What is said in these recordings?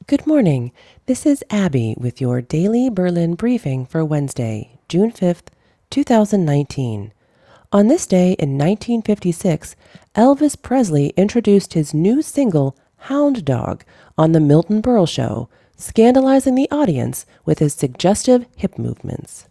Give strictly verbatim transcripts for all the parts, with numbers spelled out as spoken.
Good morning. This is Abby with your daily Berlin briefing for Wednesday, June fifth, two thousand nineteen. On this day in nineteen fifty-six, Elvis Presley introduced his new single, Hound Dog, on the Milton Berle Show, scandalizing the audience with his suggestive hip movements.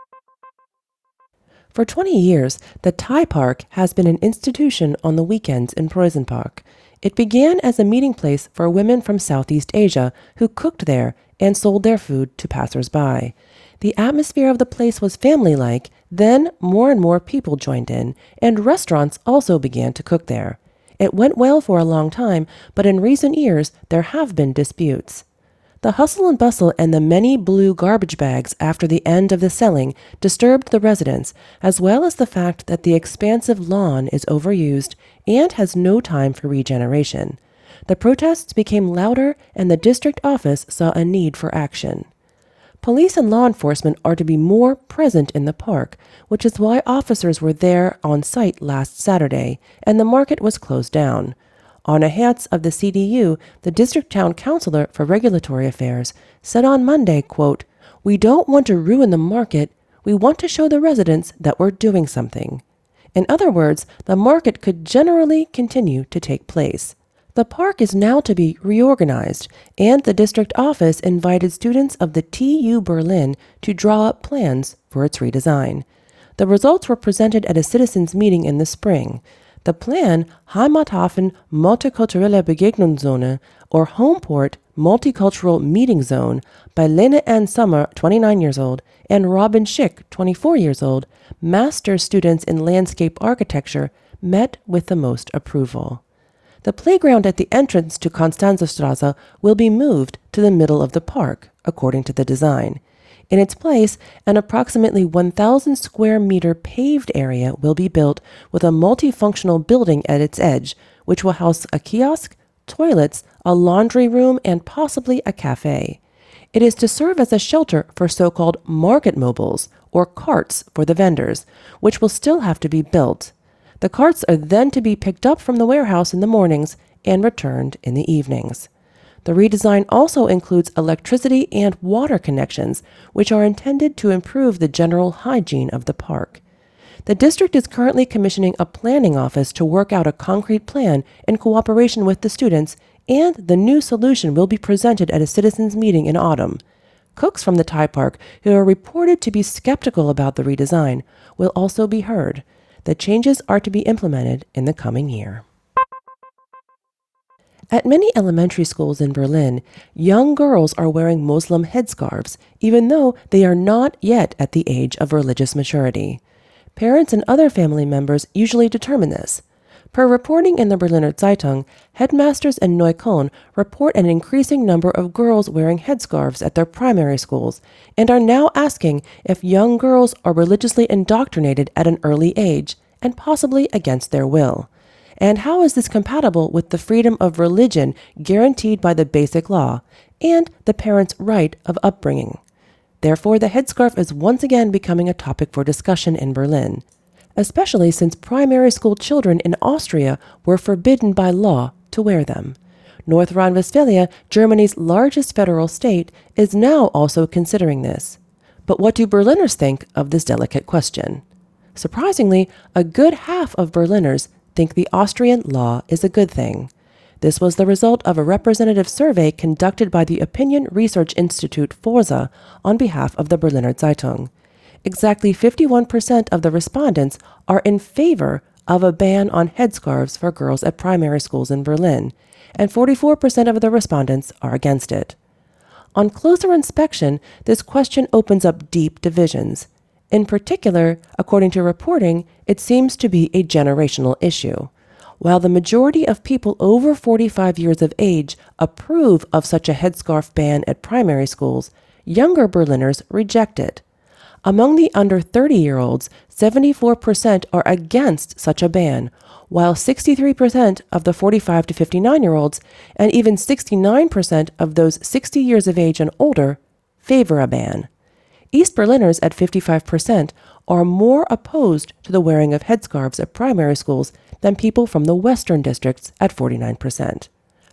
For twenty years, the Thai Park has been an institution on the weekends in Preußen Park. It began as a meeting place for women from Southeast Asia who cooked there and sold their food to passers-by. The atmosphere of the place was family-like, then more and more people joined in, and restaurants also began to cook there. It went well for a long time, but in recent years there have been disputes. The hustle and bustle and the many blue garbage bags after the end of the selling disturbed the residents, as well as the fact that the expansive lawn is overused and has no time for regeneration. The protests became louder and the district office saw a need for action. Police and law enforcement are to be more present in the park, which is why officers were there on site last Saturday, and the market was closed down. Arne Hertz of the C D U, the district town councilor for regulatory affairs, said on Monday, quote, "We don't want to ruin the market. We want to show the residents that we're doing something." In other words, the market could generally continue to take place. The park is now to be reorganized, and the district office invited students of the T U Berlin to draw up plans for its redesign. The results were presented at a citizens' meeting in the spring. The plan, Heimathafen Multikulturelle Begegnungszone, or Homeport Multicultural Meeting Zone, by Lene Ann Sommer, twenty-nine years old, and Robin Schick, twenty-four years old, master students in landscape architecture, met with the most approval. The playground at the entrance to Constanzestraße will be moved to the middle of the park, according to the design. In its place, an approximately one thousand square meter paved area will be built with a multifunctional building at its edge, which will house a kiosk, toilets, a laundry room, and possibly a cafe. It is to serve as a shelter for so-called market mobiles, or carts for the vendors, which will still have to be built. The carts are then to be picked up from the warehouse in the mornings and returned in the evenings. The redesign also includes electricity and water connections, which are intended to improve the general hygiene of the park. The district is currently commissioning a planning office to work out a concrete plan in cooperation with the students, and the new solution will be presented at a citizens' meeting in autumn. Cooks from the Thai Park, who are reported to be skeptical about the redesign, will also be heard. The changes are to be implemented in the coming year. At many elementary schools in Berlin, young girls are wearing Muslim headscarves, even though they are not yet at the age of religious maturity. Parents and other family members usually determine this. Per reporting in the Berliner Zeitung, headmasters in Neukölln report an increasing number of girls wearing headscarves at their primary schools and are now asking if young girls are religiously indoctrinated at an early age and possibly against their will. And how is this compatible with the freedom of religion guaranteed by the Basic Law and the parents' right of upbringing? Therefore, the headscarf is once again becoming a topic for discussion in Berlin, especially since primary school children in Austria were forbidden by law to wear them. North Rhine-Westphalia, Germany's largest federal state, is now also considering this. But what do Berliners think of this delicate question? Surprisingly, a good half of Berliners think the Austrian law is a good thing. This was the result of a representative survey conducted by the opinion research institute Forsa on behalf of the Berliner Zeitung. Exactly fifty-one percent of the respondents are in favor of a ban on headscarves for girls at primary schools in Berlin, and forty-four percent of the respondents are against it. On closer inspection, this question opens up deep divisions. In particular, according to reporting, it seems to be a generational issue. While the majority of people over forty-five years of age approve of such a headscarf ban at primary schools, younger Berliners reject it. Among the under thirty-year-olds, seventy-four percent are against such a ban, while sixty-three percent of the forty-five to fifty-nine-year-olds and even sixty-nine percent of those sixty years of age and older favor a ban. East Berliners at fifty-five percent are more opposed to the wearing of headscarves at primary schools than people from the western districts at forty-nine percent.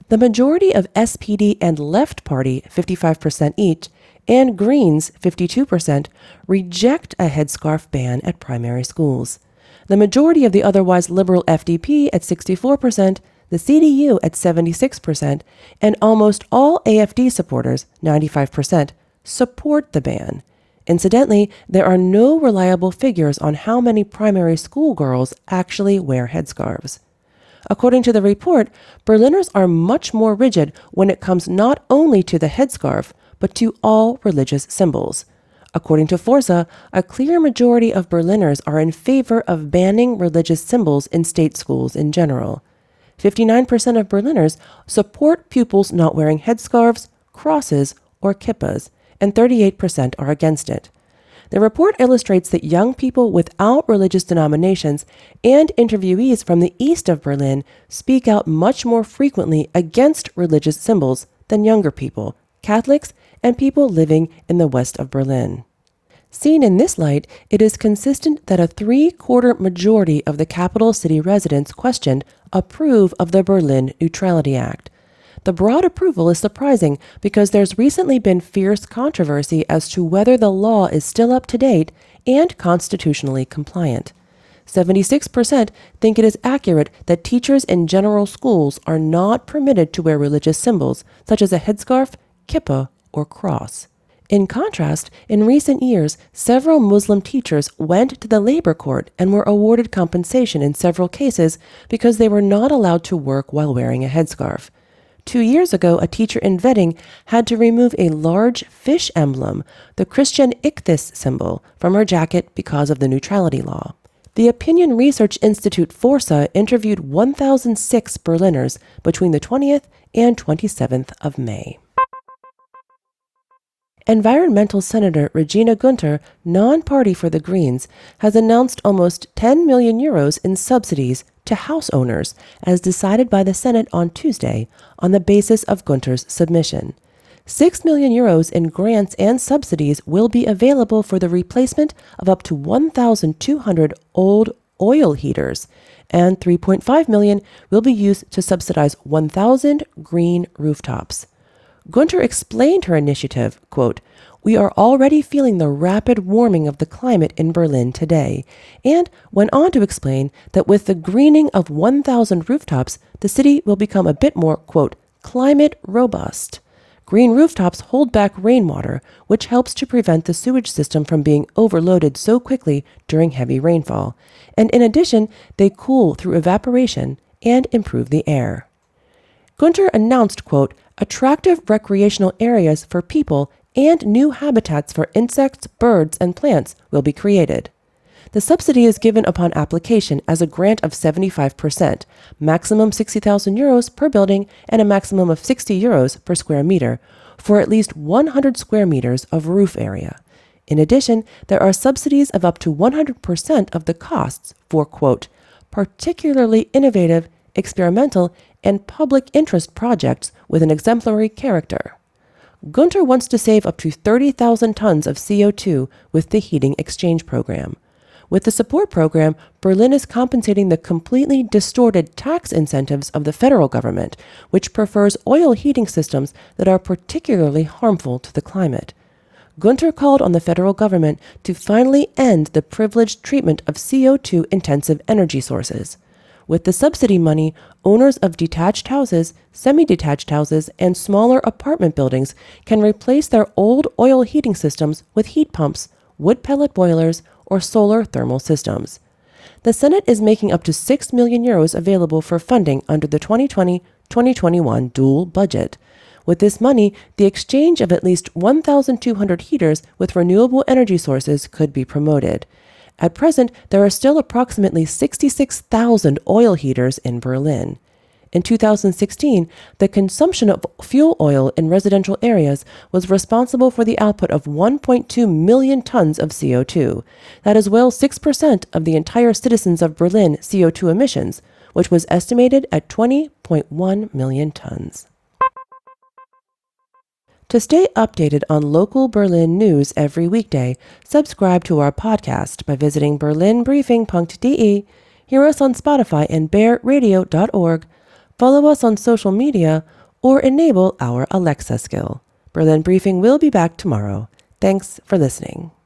The majority of S P D and Left Party, fifty-five percent each, and Greens, fifty-two percent, reject a headscarf ban at primary schools. The majority of the otherwise liberal F D P at sixty-four percent, the C D U at seventy-six percent, and almost all A F D supporters, ninety-five percent, support the ban. Incidentally, there are no reliable figures on how many primary school girls actually wear headscarves. According to the report, Berliners are much more rigid when it comes not only to the headscarf, but to all religious symbols. According to Forza, a clear majority of Berliners are in favor of banning religious symbols in state schools in general. fifty-nine percent of Berliners support pupils not wearing headscarves, crosses, or kippas, and thirty-eight percent are against it. The report illustrates that young people without religious denominations and interviewees from the east of Berlin speak out much more frequently against religious symbols than younger people, Catholics, and people living in the west of Berlin. Seen in this light, it is consistent that a three-quarter majority of the capital city residents questioned approve of the Berlin Neutrality Act. The broad approval is surprising because there's recently been fierce controversy as to whether the law is still up to date and constitutionally compliant. seventy-six percent think it is accurate that teachers in general schools are not permitted to wear religious symbols such as a headscarf, kippah, or cross. In contrast, in recent years, several Muslim teachers went to the labor court and were awarded compensation in several cases because they were not allowed to work while wearing a headscarf. Two years ago, a teacher in Wedding had to remove a large fish emblem, the Christian Ichthys symbol, from her jacket because of the neutrality law. The Opinion Research Institute Forza interviewed one thousand six Berliners between the twentieth and twenty-seventh of May. Environmental Senator Regina Günther, non-party for the Greens, has announced almost ten million euros in subsidies to house owners, as decided by the Senate on Tuesday, on the basis of Günther's submission. six million euros in grants and subsidies will be available for the replacement of up to one thousand two hundred old oil heaters, and three point five million euros will be used to subsidize one thousand green rooftops. Günther explained her initiative, quote, "We are already feeling the rapid warming of the climate in Berlin today," and went on to explain that with the greening of one thousand rooftops, the city will become a bit more, quote, "climate robust." Green rooftops hold back rainwater, which helps to prevent the sewage system from being overloaded so quickly during heavy rainfall. And in addition, they cool through evaporation and improve the air. Günther announced, quote, "attractive recreational areas for people and new habitats for insects, birds, and plants will be created." The subsidy is given upon application as a grant of seventy-five percent, maximum sixty thousand euros per building and a maximum of sixty euros per square meter, for at least one hundred square meters of roof area. In addition, there are subsidies of up to one hundred percent of the costs for, quote, "particularly innovative, experimental, and public interest projects with an exemplary character." Günther wants to save up to thirty thousand tons of C O two with the heating exchange program. With the support program, Berlin is compensating the completely distorted tax incentives of the federal government, which prefers oil heating systems that are particularly harmful to the climate. Günther called on the federal government to finally end the privileged treatment of C O two intensive energy sources. With the subsidy money, owners of detached houses, semi-detached houses, and smaller apartment buildings can replace their old oil heating systems with heat pumps, wood pellet boilers, or solar thermal systems. The Senate is making up to six million euros available for funding under the twenty twenty twenty twenty-one dual budget. With this money, the exchange of at least one thousand two hundred heaters with renewable energy sources could be promoted. At present, there are still approximately sixty-six thousand oil heaters in Berlin. In two thousand sixteen, the consumption of fuel oil in residential areas was responsible for the output of one point two million tons of C O two. That is well six percent of the entire citizens of Berlin C O two emissions, which was estimated at twenty point one million tons. To stay updated on local Berlin news every weekday, subscribe to our podcast by visiting berlin briefing dot d e, hear us on Spotify and bear radio dot org, follow us on social media, or enable our Alexa skill. Berlin Briefing will be back tomorrow. Thanks for listening.